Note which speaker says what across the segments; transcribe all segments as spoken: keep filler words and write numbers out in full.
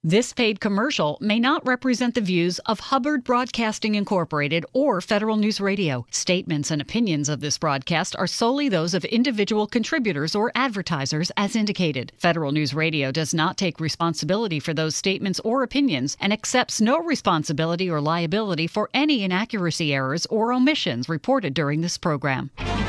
Speaker 1: This paid commercial may not represent the views of Hubbard Broadcasting Incorporated or Federal News Radio. Statements and opinions of this broadcast are solely those of individual contributors or advertisers as indicated. Federal News Radio does not take responsibility for those statements or opinions and accepts no responsibility or liability for any inaccuracy, errors, or omissions reported during this program.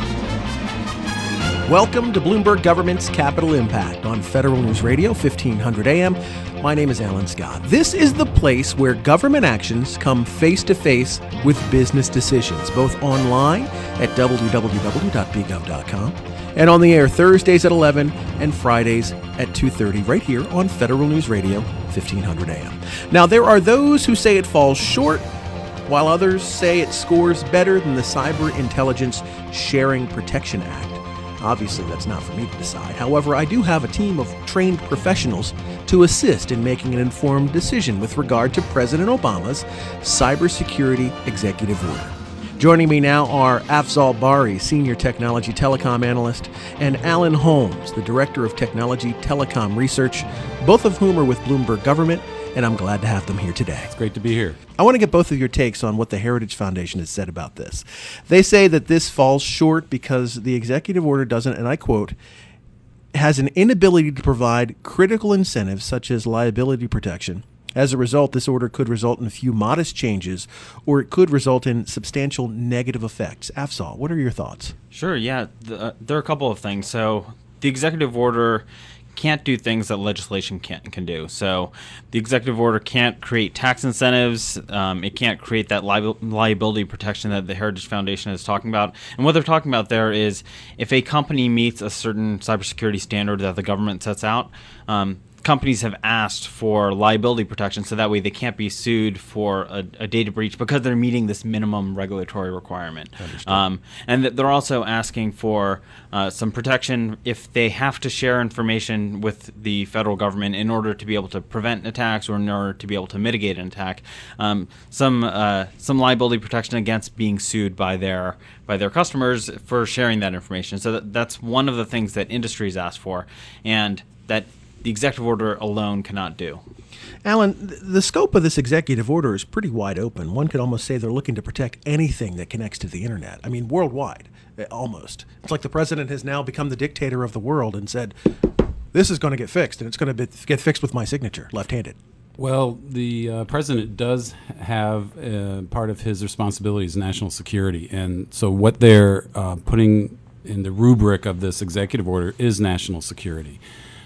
Speaker 2: Welcome to Bloomberg Government's Capital Impact on Federal News Radio, fifteen hundred A M. My name is Alan Scott. This is the place where government actions come face-to-face with business decisions, both online at w w w dot b gov dot com and on the air Thursdays at eleven and Fridays at two thirty right here on Federal News Radio, fifteen hundred A M. Now, there are those who say it falls short, while others say it scores better than the Cyber Intelligence Sharing Protection Act. Obviously, that's not for me to decide. However, I do have a team of trained professionals to assist in making an informed decision with regard to President Obama's cybersecurity executive order. Joining me now are Afzal Bari, Senior Technology Telecom Analyst, and Alan Holmes, the Director of Technology Telecom Research, both of whom are with Bloomberg Government, and I'm glad to have them here today.
Speaker 3: It's great to be here.
Speaker 2: I want to get both of your takes on what the Heritage Foundation has said about this. They say that this falls short because the executive order doesn't, and I quote, has an inability to provide critical incentives such as liability protection. As a result, this order could result in a few modest changes, or it could result in substantial negative effects. Afzal, what are your thoughts?
Speaker 4: Sure, yeah. The, uh, there are a couple of things. So the executive order can't do things that legislation can can do. So the executive order can't create tax incentives. Um, it can't create that li- liability protection that the Heritage Foundation is talking about. And what they're talking about there is if a company meets a certain cybersecurity standard that the government sets out, um, companies have asked for liability protection so that way they can't be sued for a, a data breach because they're meeting this minimum regulatory requirement. Um, and th- they're also asking for uh, some protection if they have to share information with the federal government in order to be able to prevent attacks or in order to be able to mitigate an attack. Um, some uh, some liability protection against being sued by their by their customers for sharing that information. So that, that's one of the things that industries asked for, and that the executive order alone cannot do.
Speaker 2: Alan, the scope of this executive order is pretty wide open. One could almost say they're looking to protect anything that connects to the internet. I mean, worldwide, almost. It's like the president has now become the dictator of the world and said, this is going to get fixed, and it's going to be, get fixed with my signature, left-handed.
Speaker 3: Well, the uh, president does have uh, part of his responsibility is national security. And so what they're uh, putting in the rubric of this executive order is national security.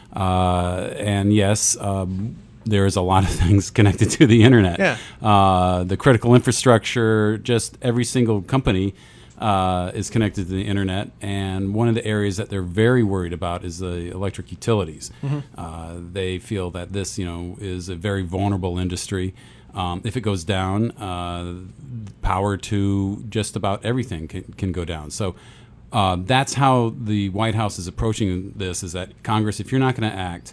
Speaker 3: Uh, and yes, um, there is a lot of things connected to the internet.
Speaker 2: Yeah.
Speaker 3: Uh, the critical infrastructure, just every single company uh, is connected to the internet. And one of the areas that they're very worried about is the electric utilities. Mm-hmm. Uh, they feel that this, you know, is a very vulnerable industry. Um, if it goes down, uh, power to just about everything can, can go down. So. Uh, that's how the White House is approaching this, is that Congress, if you're not going to act,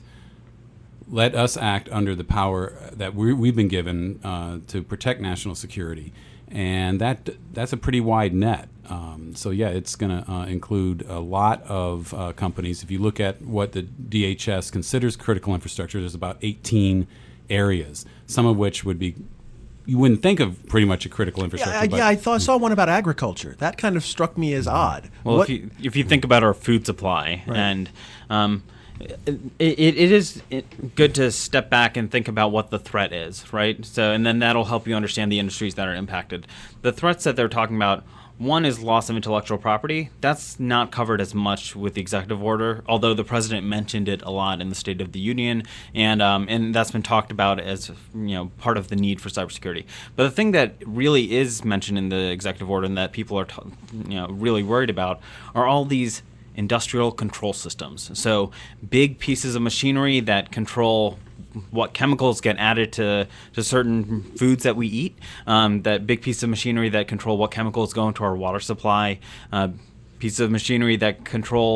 Speaker 3: let us act under the power that we, we've been given uh, to protect national security. And that that's a pretty wide net. Um, so, yeah, it's going to uh, include a lot of uh, companies. If you look at what the D H S considers critical infrastructure, there's about eighteen areas, some of which would be you wouldn't think of pretty much a critical infrastructure.
Speaker 2: Yeah, I, yeah, I thought I saw one about agriculture. That kind of struck me as odd.
Speaker 4: Well,
Speaker 2: what?
Speaker 4: if you if you think about our food supply,
Speaker 2: right.
Speaker 4: and um, it, it, it is good to step back and think about what the threat is, right? So, and then that'll help you understand the industries that are impacted. The threats that they're talking about. One is loss of intellectual property. That's not covered as much with the executive order, although the president mentioned it a lot in the State of the Union, and um, and that's been talked about as, you know, part of the need for cybersecurity. But the thing that really is mentioned in the executive order and that people are t- you know really worried about are all these industrial control systems. So big pieces of machinery that control what chemicals get added to, to certain foods that we eat, um, that big piece of machinery that control what chemicals go into our water supply, uh, pieces of machinery that control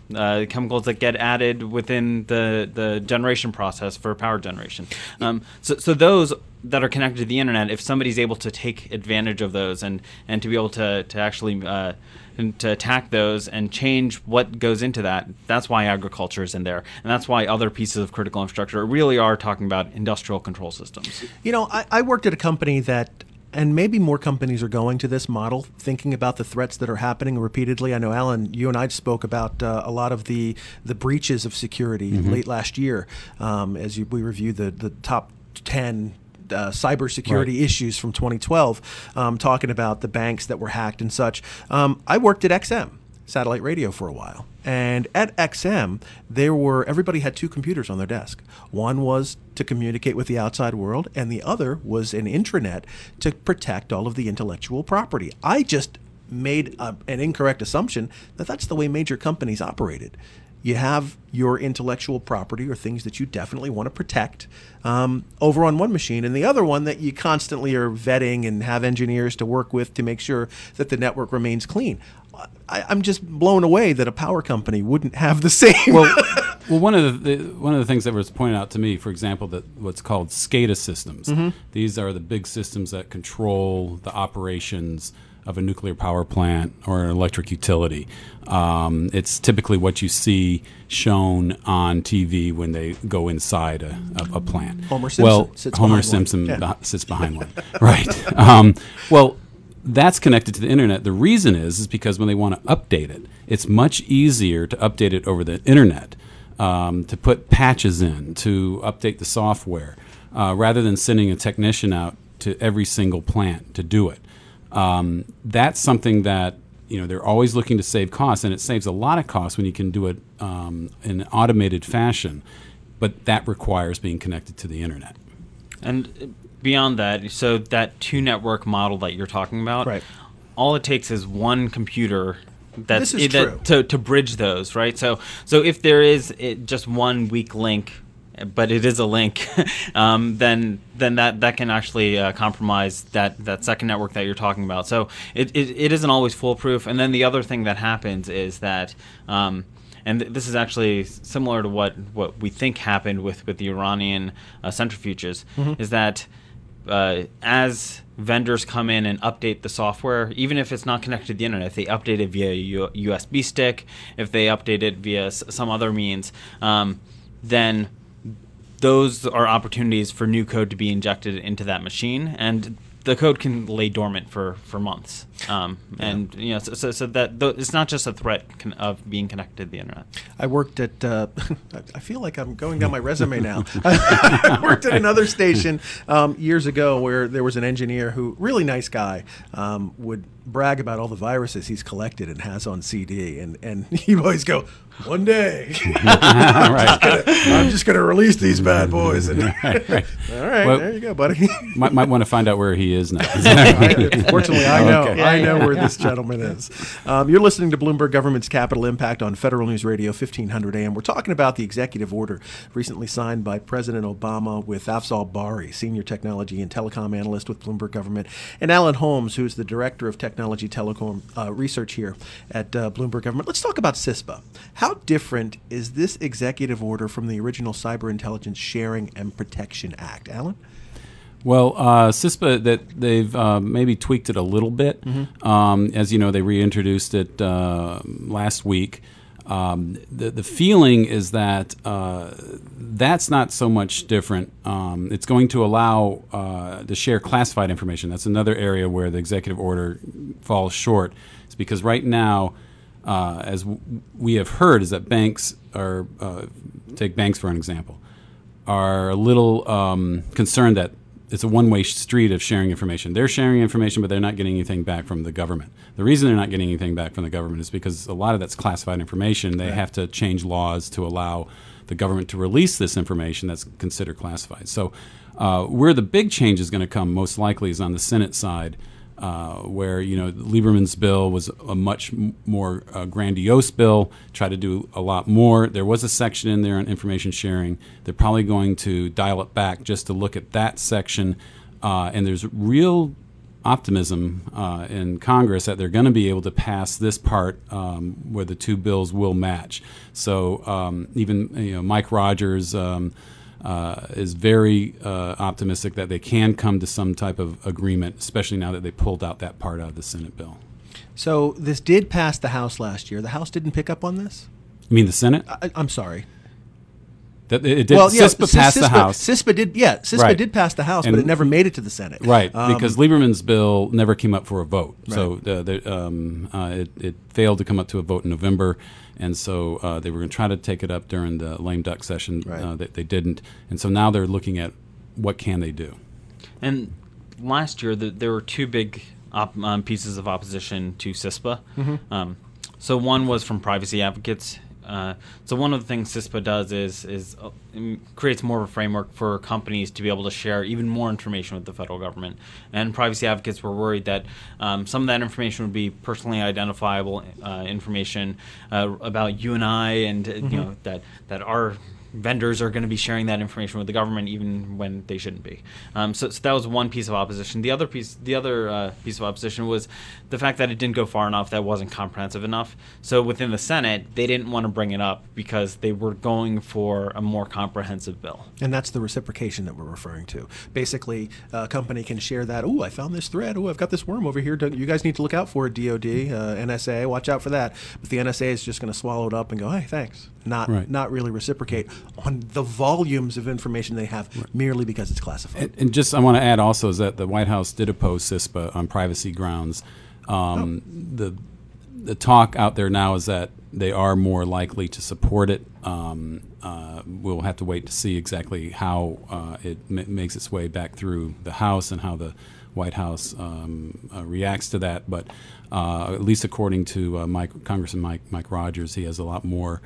Speaker 4: uh, chemicals that get added within the, the generation process for power generation. Um, so, so those that are connected to the internet, if somebody's able to take advantage of those and, and to be able to, to actually uh, to attack those and change what goes into that, that's why agriculture is in there. And that's why other pieces of critical infrastructure really are talking about industrial control systems.
Speaker 2: You know, I, I worked at a company that, and maybe more companies are going to this model, thinking about the threats that are happening repeatedly. I know, Alan, you and I spoke about uh, a lot of the, the breaches of security mm-hmm. late last year um, as you, we reviewed the, the top ten Uh, cybersecurity right. issues from twenty twelve, um, talking about the banks that were hacked and such. Um, I worked at X M, satellite radio, for a while. And at X M, there were everybody had two computers on their desk. One was to communicate with the outside world, and the other was an intranet to protect all of the intellectual property. I just made a, an incorrect assumption that that's the way major companies operated. You have your intellectual property or things that you definitely want to protect um, over on one machine, and the other one that you constantly are vetting and have engineers to work with to make sure that the network remains clean. I, I'm just blown away that a power company wouldn't have the same.
Speaker 3: Well, well, one of the, the one of the things that was pointed out to me, for example, that what's called SCADA systems. Mm-hmm. These are the big systems that control the operations of a nuclear power plant or an electric utility. Um, it's typically what you see shown on T V when they go inside a, a, a plant.
Speaker 2: Homer Simpson
Speaker 3: well,
Speaker 2: sits
Speaker 3: Homer
Speaker 2: behind
Speaker 3: Simpson
Speaker 2: one. Yeah.
Speaker 3: sits behind one. Right. Um, well, that's connected to the internet. The reason is is because when they want to update it, it's much easier to update it over the internet, um, to put patches in, to update the software, uh, rather than sending a technician out to every single plant to do it. Um, that's something that, you know, they're always looking to save costs, and it saves a lot of costs when you can do it um, in an automated fashion, but that requires being connected to the internet.
Speaker 4: And beyond that, so that two-network model that you're talking about,
Speaker 2: right.
Speaker 4: all it takes is one computer that's,
Speaker 2: this is
Speaker 4: that,
Speaker 2: true.
Speaker 4: to, to bridge those, right? So, so if there is it, just one weak link, but it is a link, um, then then that, that can actually uh, compromise that, that second network that you're talking about. So it, it it isn't always foolproof. And then the other thing that happens is that, um, and th- this is actually similar to what, what we think happened with, with the Iranian uh, centrifuges, mm-hmm. is that uh, as vendors come in and update the software, even if it's not connected to the internet, if they update it via a U- U S B stick, if they update it via s- some other means, um, then those are opportunities for new code to be injected into that machine, and the code can lay dormant for, for months. Um, and you know, so, so, so that th- it's not just a threat con- of being connected to the internet.
Speaker 2: I worked at. Uh, I feel like I'm going down my resume now. I worked at another station um, years ago where there was an engineer who, really nice guy, um, would brag about all the viruses he's collected and has on C D, and and he'd always go, "One day,
Speaker 3: right.
Speaker 2: I'm just going to release these bad boys." And,
Speaker 3: right, right.
Speaker 2: All right,
Speaker 3: well,
Speaker 2: there you go, buddy.
Speaker 3: might might want to find out where he is now.
Speaker 2: I, fortunately, I know.
Speaker 3: Okay.
Speaker 2: I know where this gentleman is. Um, you're listening to Bloomberg Government's Capital Impact on Federal News Radio, fifteen hundred A M. We're talking about the executive order recently signed by President Obama with Afzal Bari, Senior Technology and Telecom Analyst with Bloomberg Government, and Alan Holmes, who's the Director of Technology Telecom uh, Research here at uh, Bloomberg Government. Let's talk about CISPA. How different is this executive order from the original Cyber Intelligence Sharing and Protection Act? Alan?
Speaker 3: Well, uh, CISPA, that they've uh, maybe tweaked it a little bit. Mm-hmm. Um, as you know, they reintroduced it uh, last week. Um, the, the feeling is that uh, that's not so much different. Um, it's going to allow uh, to share classified information. That's another area where the executive order falls short. It's because right now, uh, as w- we have heard, is that banks are, uh, take banks for an example, are a little um, concerned that it's a one-way street of sharing information. They're sharing information, but they're not getting anything back from the government. The reason they're not getting anything back from the government is because a lot of that's classified information. They right. have to change laws to allow the government to release this information that's considered classified. So uh, where the big change is going to come most likely is on the Senate side, uh, where, you know, Lieberman's bill was a much m- more uh, grandiose bill, tried to do a lot more. There was a section in there on information sharing. They're probably going to dial it back just to look at that section. Uh, and there's real optimism uh, in Congress that they're going to be able to pass this part um, where the two bills will match. So um, even you know Mike Rogers um, uh, is very uh, optimistic that they can come to some type of agreement, especially now that they pulled out that part out of the Senate bill.
Speaker 2: So this did pass the House last year. The House didn't pick up on this?
Speaker 3: You mean the Senate?
Speaker 2: I, I'm sorry.
Speaker 3: That it did.
Speaker 2: Well, yeah,
Speaker 3: CISPA passed
Speaker 2: CISPA,
Speaker 3: the House.
Speaker 2: CISPA did, yeah, CISPA
Speaker 3: Right.
Speaker 2: did pass the House,
Speaker 3: And-
Speaker 2: but it never made it to the Senate.
Speaker 3: Right,
Speaker 2: Um,
Speaker 3: because Lieberman's bill never came up for a vote.
Speaker 2: Right.
Speaker 3: So the, the, um, uh, it, it failed to come up to a vote in November, and so uh, they were going to try to take it up during the lame duck session.
Speaker 2: Right.
Speaker 3: Uh, they, they didn't, and so now they're looking at what can they do.
Speaker 4: And last year, the, there were two big op, um, pieces of opposition to CISPA.
Speaker 2: Mm-hmm.
Speaker 4: Um, so one was from privacy advocates. Uh, so one of the things CISPA does is is uh, m- creates more of a framework for companies to be able to share even more information with the federal government. And privacy advocates were worried that um, some of that information would be personally identifiable uh, information uh, about you and I, and uh,
Speaker 2: Mm-hmm.
Speaker 4: you know that that our vendors are going to be sharing that information with the government even when they shouldn't be. Um, so, so that was one piece of opposition. The other piece, the other uh, piece of opposition was the fact that it didn't go far enough, that wasn't comprehensive enough. So within the Senate, they didn't want to bring it up because they were going for a more comprehensive bill.
Speaker 2: And that's the reciprocation that we're referring to. Basically, a company can share that. Oh, I found this thread. Oh, I've got this worm over here. Don't- You guys need to look out for it, D O D, uh, N S A. Watch out for that. But the N S A is just going to swallow it up and go, hey, thanks. Not
Speaker 3: Right.
Speaker 2: not really reciprocate on the volumes of information they have merely because it's classified.
Speaker 3: And, and just I want to add also is that the White House did oppose CISPA on privacy grounds. Um, The the talk out there now is that they are more likely to support it. Um, uh, we'll have to wait to see exactly how uh, it ma- makes its way back through the House and how the White House um, uh, reacts to that. But uh, at least according to uh, Mike, Congressman Mike, Mike Rogers, he has a lot more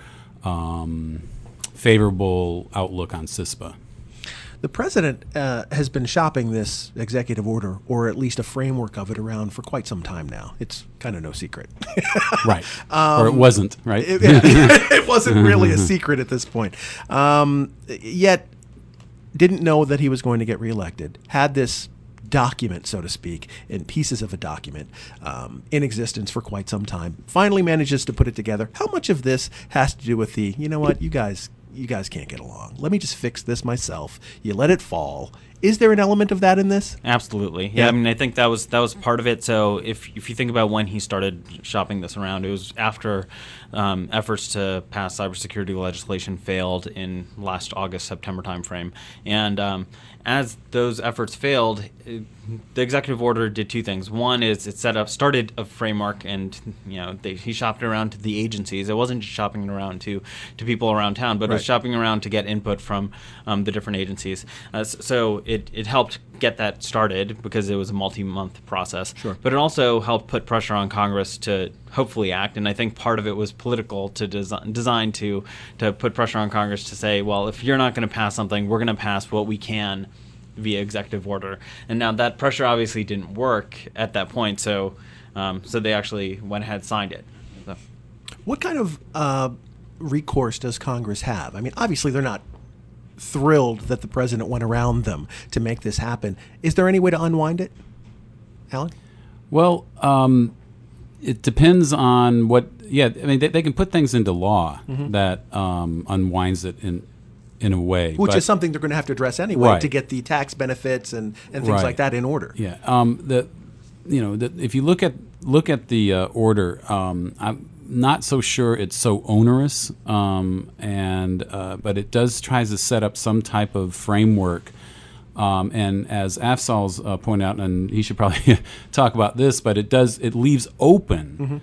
Speaker 3: um, favorable outlook on CISPA.
Speaker 2: The president uh, has been shopping this executive order, or at least a framework of it, around for quite some time now. It's kind of no secret.
Speaker 3: Right. or it wasn't, right?
Speaker 2: It, it wasn't really a secret at this point. Um, yet, didn't know that he was going to get reelected. Had this document, so to speak, in pieces of a document um, in existence for quite some time. Finally manages to put it together. How much of this has to do with the, you know what, you guys, you guys can't get along. Let me just fix this myself. You let it fall. Is there an element of that in this?
Speaker 4: Absolutely. Yeah,
Speaker 2: Yeah.
Speaker 4: I mean, I think that was that was part of it. So if if you think about when he started shopping this around, it was after um, efforts to pass cybersecurity legislation failed in last August, September timeframe. And um, as those efforts failed, it, the executive order did two things. One is it set up, started a framework, and you know they, he shopped it around to the agencies. It wasn't just shopping it around to to people around town, but it was
Speaker 2: Right.
Speaker 4: shopping around to get input from um, the different agencies. Uh, s- so it, it helped get that started because it was a multi-month process.
Speaker 2: Sure.
Speaker 4: But it also helped put pressure on Congress to hopefully act, and I think part of it was political, to design, designed to to put pressure on Congress to say, well, if you're not going to pass something, we're going to pass what we can via executive order. And now that pressure obviously didn't work at that point, so um, so they actually went ahead and signed it. So.
Speaker 2: What kind of uh, recourse does Congress have? I mean, obviously they're not thrilled that the president went around them to make this happen. Is there any way to unwind it, Alan?
Speaker 3: Well, um, it depends on what. Yeah, I mean, they, they can put things into law that um, unwinds it in in a way,
Speaker 2: Which
Speaker 3: but-
Speaker 2: is something they're going to have to address anyway
Speaker 3: Right.
Speaker 2: to get the tax benefits and, and things
Speaker 3: Right.
Speaker 2: like that in order.
Speaker 3: Yeah. Um, the, you know, the, if you look at look at the uh, order, um, I'm not so sure it's so onerous, um, and uh, but it does tries to set up some type of framework. Um, and as Afzal's uh, pointed out, and he should probably talk about this, but it does it leaves open
Speaker 2: Mm-hmm.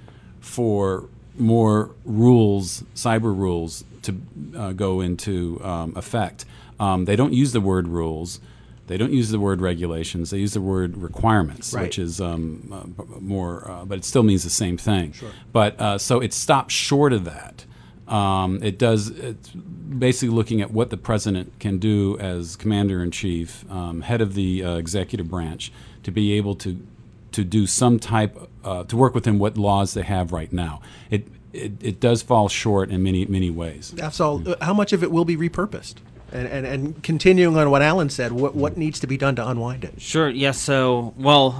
Speaker 3: for more rules, cyber rules, to uh, go into um, effect. Um, they don't use the word rules. They don't use the word regulations. They use the word requirements,
Speaker 2: Right.
Speaker 3: which is um, uh, b- more, uh, but it still means the same thing.
Speaker 2: Sure.
Speaker 3: But uh, so it stops short of that. Um, it does. It's basically looking at what the president can do as commander in chief, um, head of the uh, executive branch, to be able to to do some type uh, to work within what laws they have right now. It it, it does fall short in many many ways.
Speaker 2: That's all. uh, How much of it will be repurposed? And, and, and continuing on what Alan said, what, what needs to be done to unwind it?
Speaker 4: Sure. Yes. So, well,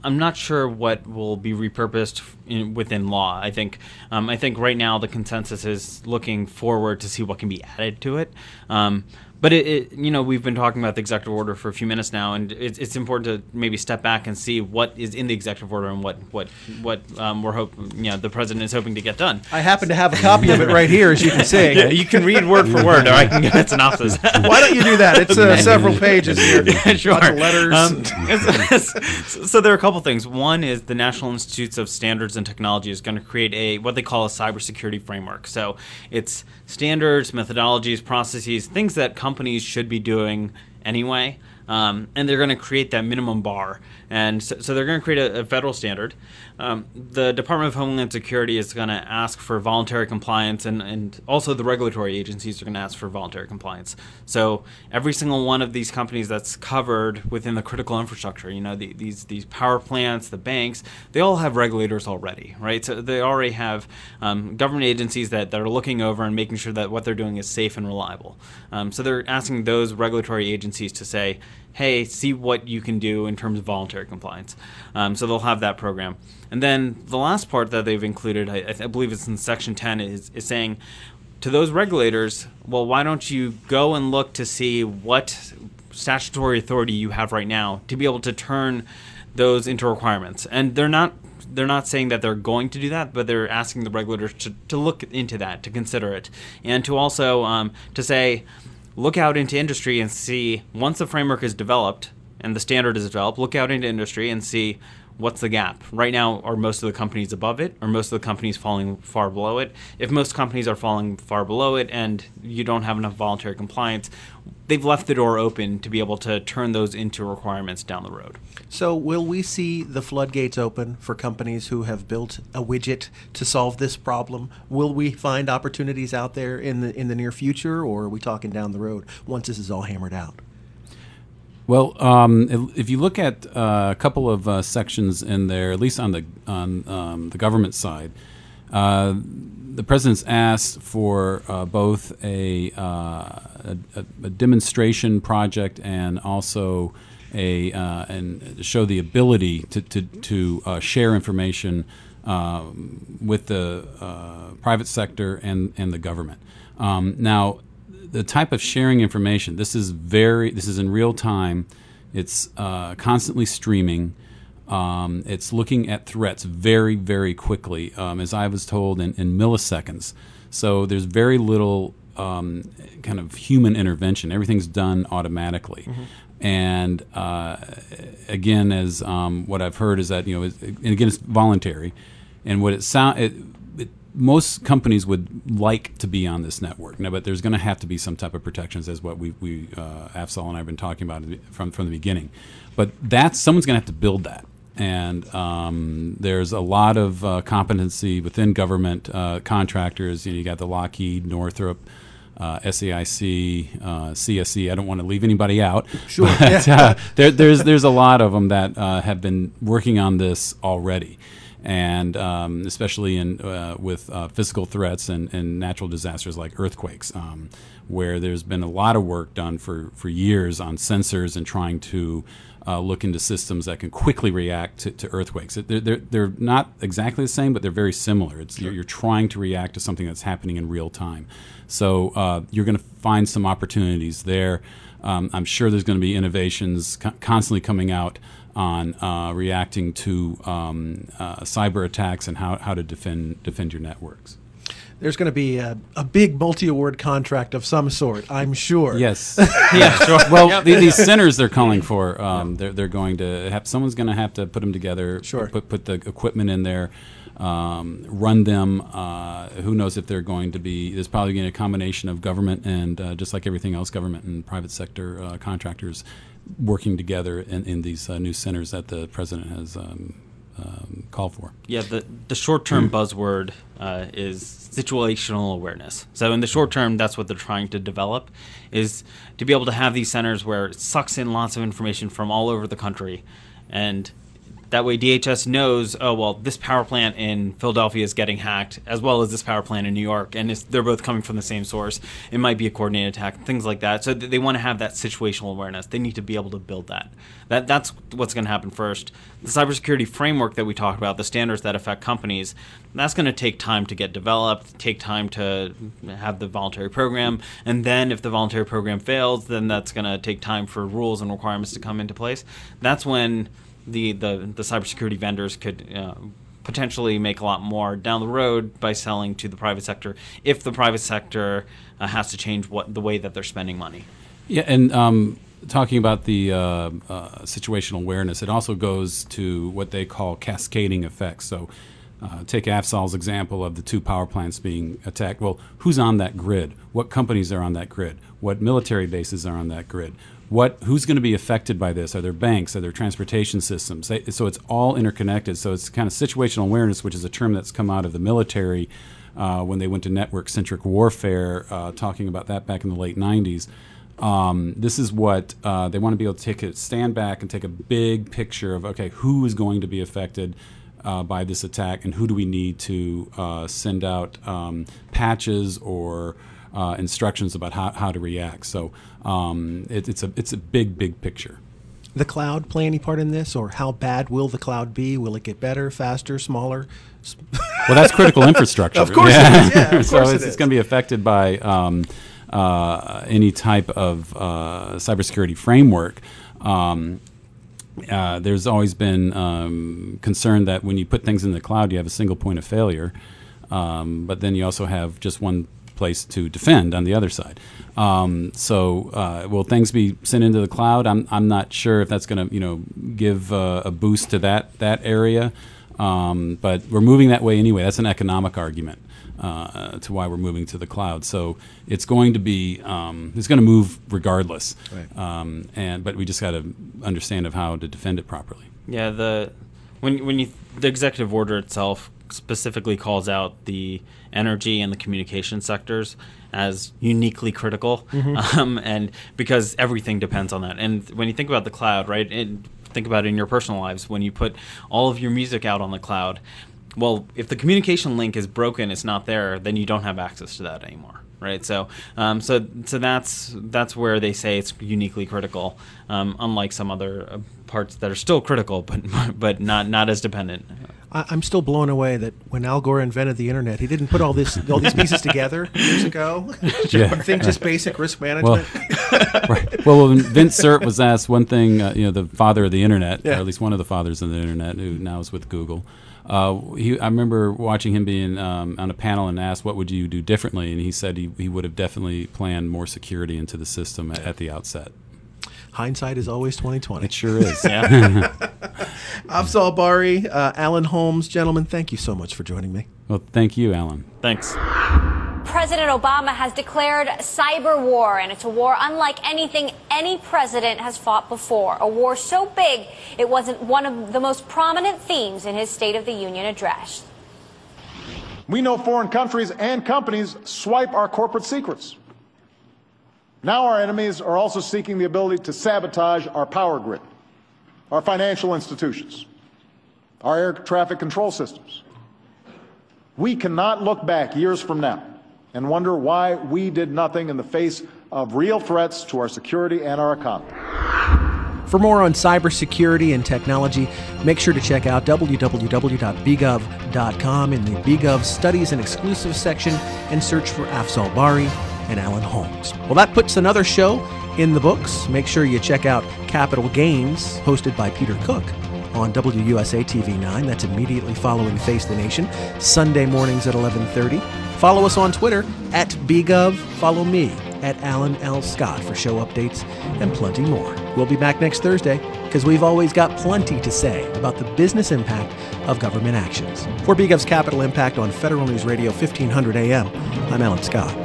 Speaker 4: I'm not sure what will be repurposed in, within law. I think um, I think right now the consensus is looking forward to see what can be added to it. Um, But it, it, you know, we've been talking about the executive order for a few minutes now, and it's, it's important to maybe step back and see what is in the executive order and what what what um, we're hoping, you know, the president is hoping to get done.
Speaker 2: I happen to have a copy of it right here, as you can see.
Speaker 4: Yeah, you can read word for word, or I can get a synopsis.
Speaker 2: Why don't you do that? It's uh, several pages here.
Speaker 4: Sure.
Speaker 2: Lots of letters.
Speaker 4: Um, it's- it's- so there are a couple things. One is the National Institutes of Standards and Technology is going to create a what they call a cybersecurity framework. So it's standards, methodologies, processes, things that companies should be doing anyway, um, and they're going to create that minimum bar. And so, so they're going to create a, a federal standard. Um, the Department of Homeland Security is going to ask for voluntary compliance, and, and also the regulatory agencies are going to ask for voluntary compliance. So every single one of these companies that's covered within the critical infrastructure, you know, the, these these power plants, the banks, they all have regulators already, right? So they already have um, government agencies that, that are looking over and making sure that what they're doing is safe and reliable. Um, so they're asking those regulatory agencies to say, hey, see what you can do in terms of voluntary compliance. Um, so they'll have that program. And then the last part that they've included, I, I believe it's in Section ten, is, is saying to those regulators, well, why don't you go and look to see what statutory authority you have right now to be able to turn those into requirements. And they're not they're not saying that they're going to do that, but they're asking the regulators to, to look into that, to consider it, and to also um, to say, look out into industry and see, once the framework is developed and the standard is developed, look out into industry and see what's the gap. Right now, are most of the companies above it, or most of the companies falling far below it? If most companies are falling far below it and you don't have enough voluntary compliance, they've left the door open to be able to turn those into requirements down the road.
Speaker 2: So will we see the floodgates open for companies who have built a widget to solve this problem? Will we find opportunities out there in the in the near future, or are we talking down the road once this is all hammered out?
Speaker 3: Well, um, if, if you look at uh, a couple of uh, sections in there, at least on the on um, the government side, uh, the president's asked for uh, both a, uh, a, a demonstration project and also a uh, and show the ability to to, to uh, share information uh, with the uh, private sector and and the government. Um, now, the type of sharing information, this is very, this is in real time. It's uh, constantly streaming. Um, it's looking at threats very, very quickly, um, as I was told, in, in milliseconds. So there's very little um, kind of human intervention. Everything's done automatically. Mm-hmm. And uh, again, as um, what I've heard is that, you know, it, and again, it's voluntary. And what it sound it, most companies would like to be on this network, now, but there's going to have to be some type of protections, as what we, we uh, Afzal and I have been talking about from from the beginning. But that's someone's going to have to build that, and um, there's a lot of uh, competency within government uh, contractors. You know, you got the Lockheed, Northrop, uh, S A I C, uh, C S E. I don't want to leave anybody out.
Speaker 2: Sure.
Speaker 3: But,
Speaker 2: Yeah.
Speaker 3: uh, there, there's there's a lot of them that uh, have been working on this already. And um, especially in uh, with uh, physical threats and, and natural disasters like earthquakes, um, where there's been a lot of work done for, for years on sensors and trying to uh, look into systems that can quickly react to, to earthquakes. They're, they're, they're not exactly the same, but they're very similar. It's, sure. you're, you're trying to react to something that's happening in real time. So uh, you're going to find some opportunities there. Um, I'm sure there's going to be innovations co- constantly coming out on uh, reacting to um, uh, cyber attacks and how, how to defend defend your networks.
Speaker 2: There's going to be a, a big multi-award contract of some sort, I'm sure.
Speaker 3: Yes. Yeah, sure. Well, yep. the, these centers they're calling for, um, they're, they're going to have, someone's going to have to put them together,
Speaker 2: sure.
Speaker 3: put, put the equipment in there, um, run them. Uh, who knows if they're going to be, there's probably going to be a combination of government and uh, just like everything else, government and private sector uh, contractors working together in, in these uh, new centers that the president has um, um, called for.
Speaker 4: Yeah, the, the short-term buzzword uh, is situational awareness. So in the short term, that's what they're trying to develop, is to be able to have these centers where it sucks in lots of information from all over the country, and That way D H S knows, oh, well, this power plant in Philadelphia is getting hacked, as well as this power plant in New York, and it's, they're both coming from the same source. It might be a coordinated attack, things like that. So they want to have that situational awareness. They need to be able to build that. That That's what's going to happen first. The cybersecurity framework that we talked about, the standards that affect companies, that's going to take time to get developed, take time to have the voluntary program, and then if the voluntary program fails, then that's going to take time for rules and requirements to come into place. That's when the, the, the cybersecurity vendors could uh, potentially make a lot more down the road by selling to the private sector if the private sector uh, has to change what the way that they're spending money.
Speaker 3: Yeah, and um, talking about the uh, uh, situational awareness, it also goes to what they call cascading effects. So uh, take Afzal's example of the two power plants being attacked. Well, who's on that grid? What companies are on that grid? What military bases are on that grid? What, who's going to be affected by this? Are there banks? Are there transportation systems? They, so it's all interconnected. So it's kind of situational awareness, which is a term that's come out of the military uh, when they went to network-centric warfare, uh, talking about that back in the late nineties. Um, this is what uh, they want to be able to take a stand back and take a big picture of, okay, who is going to be affected uh, by this attack, and who do we need to uh, send out um, patches or Uh, instructions about how, how to react. So um, it, it's a it's a big, big picture.
Speaker 2: The cloud play any part in this, or how bad will the cloud be? Will it get better, faster, smaller?
Speaker 3: Well, that's critical infrastructure.
Speaker 2: Of course
Speaker 3: yeah.
Speaker 2: it is. Yeah, of
Speaker 3: so
Speaker 2: course
Speaker 3: it's,
Speaker 2: it
Speaker 3: it's
Speaker 2: is.
Speaker 3: going to be affected by um, uh, any type of uh, cybersecurity framework. Um, uh, there's always been um, concern that when you put things in the cloud, you have a single point of failure. Um, but then you also have just one place to defend on the other side. Um, so uh, will things be sent into the cloud? I'm I'm not sure if that's going to you know give uh, a boost to that that area. Um, but we're moving that way anyway. That's an economic argument uh, to why we're moving to the cloud. So it's going to be um, it's going to move regardless.
Speaker 2: Right.
Speaker 3: Um, and but we just got to understand of how to defend it properly.
Speaker 4: Yeah, the when when you the executive order itself specifically calls out the energy and the communication sectors as uniquely critical, mm-hmm. um, and because everything depends on that. And when you think about the cloud, right, and think about it in your personal lives, when you put all of your music out on the cloud, well, if the communication link is broken, it's not there, then you don't have access to that anymore. Right, so um, so so that's that's where they say it's uniquely critical, um, unlike some other uh, parts that are still critical, but but not not as dependent.
Speaker 2: I, I'm still blown away that when Al Gore invented the internet, he didn't put all this all these pieces together years ago.
Speaker 3: Yeah.
Speaker 2: Think just basic risk management.
Speaker 3: Well, right. well, when Vince Cerf was asked one thing, uh, you know, the father of the internet,
Speaker 2: Yeah.
Speaker 3: or at least one of the fathers of the internet, who now is with Google. Uh, he, I remember watching him being um, on a panel and asked, "What would you do differently?" And he said he, he would have definitely planned more security into the system at, at the outset.
Speaker 2: Hindsight is always twenty twenty.
Speaker 3: It sure is.
Speaker 4: Yeah.
Speaker 2: Afzal Bari, uh, Alan Holmes, gentlemen, thank you so much for joining me.
Speaker 3: Well, thank you, Alan.
Speaker 4: Thanks.
Speaker 5: President Obama has declared cyber war, and it's a war unlike anything any president has fought before. A war so big it wasn't one of the most prominent themes in his State of the Union address.
Speaker 6: We know foreign countries and companies swipe our corporate secrets. Now our enemies are also seeking the ability to sabotage our power grid, our financial institutions, our air traffic control systems. We cannot look back years from now and wonder why we did nothing in the face of real threats to our security and our economy.
Speaker 2: For more on cybersecurity and technology, make sure to check out w w w dot b gov dot com in the BGov Studies and Exclusives section and search for Afzal Bari and Alan Holmes. Well, that puts another show in the books. Make sure you check out Capital Gains, hosted by Peter Cook, on W U S A T V nine. That's immediately following Face the Nation, Sunday mornings at eleven thirty. Follow us on Twitter at BGov. Follow me at Alan L. Scott for show updates and plenty more. We'll be back next Thursday because we've always got plenty to say about the business impact of government actions. For BGov's Capital Impact on Federal News Radio fifteen hundred A M, I'm Alan Scott.